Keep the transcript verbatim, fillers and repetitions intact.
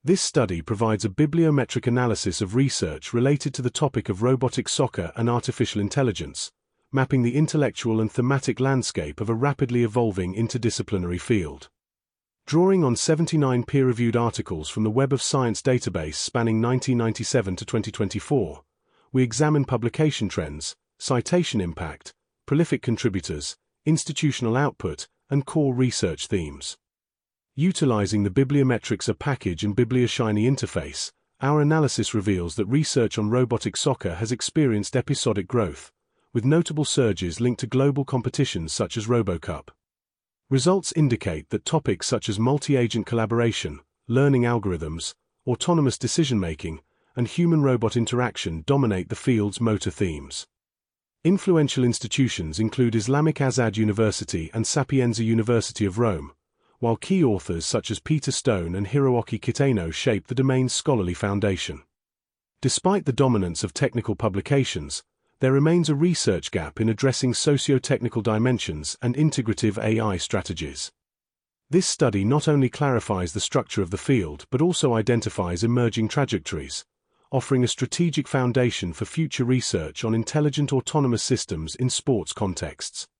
This study provides a bibliometric analysis of research related to the topic of robotic soccer and artificial intelligence, mapping the intellectual and thematic landscape of a rapidly evolving interdisciplinary field. Drawing on seventy-nine peer-reviewed articles from the Web of Science database spanning nineteen ninety-seven to twenty twenty-four, we examine publication trends, citation impact, prolific contributors, institutional output, and core research themes. Utilizing the Bibliometrics package and BiblioShiny interface, our analysis reveals that research on robotic soccer has experienced episodic growth, with notable surges linked to global competitions such as RoboCup. Results indicate that topics such as multi-agent collaboration, learning algorithms, autonomous decision-making, and human-robot interaction dominate the field's motor themes. Influential institutions include Islamic Azad University and Sapienza University of Rome, while key authors such as Peter Stone and Hiroaki Kitano shape the domain's scholarly foundation. Despite the dominance of technical publications, there remains a research gap in addressing socio-technical dimensions and integrative A I strategies. This study not only clarifies the structure of the field but also identifies emerging trajectories, offering a strategic foundation for future research on intelligent autonomous systems in sports contexts.